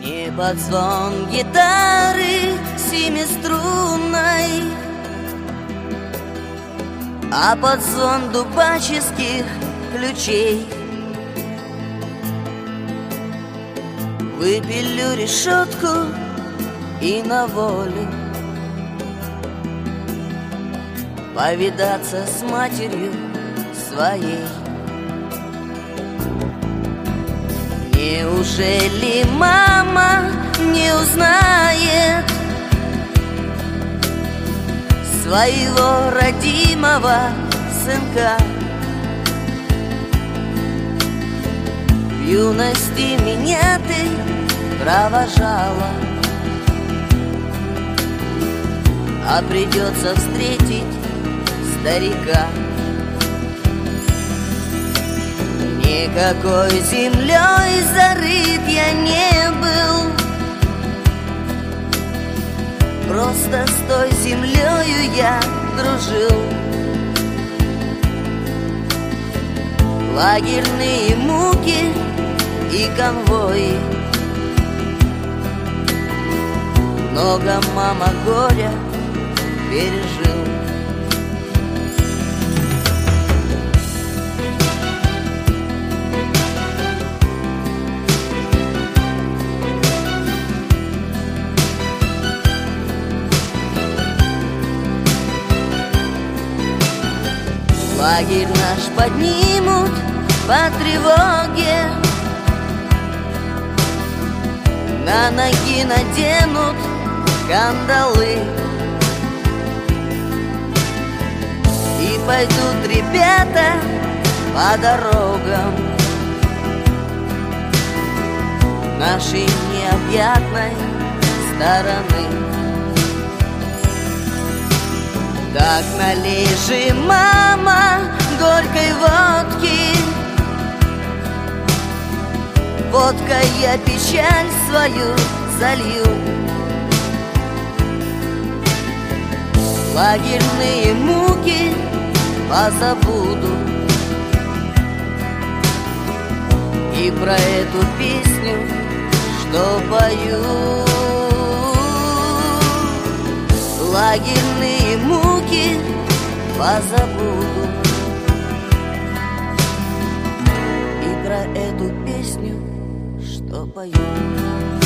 Не под звон гитары семиструнной, а под звон дубаческих ключей. Выпилю решетку и на волю повидаться с матерью своей. Неужели мама не узнает своего родимого сынка? В юности меня ты провожала, а придется встретить старика. Никакой землей зарыт я не был, просто с той землею я дружил. Лагерные муки и конвои, много мама горя пережил. Лагерь наш поднимут по тревоге, на ноги наденут кандалы, и пойдут ребята по дорогам нашей необъятной стороны. Так налей же, мама, горькой водки, водкой я печаль свою залью. Лагерные муки позабуду, и про эту песню, что пою. Лагерные муки позабуду, и про эту песню, что пою.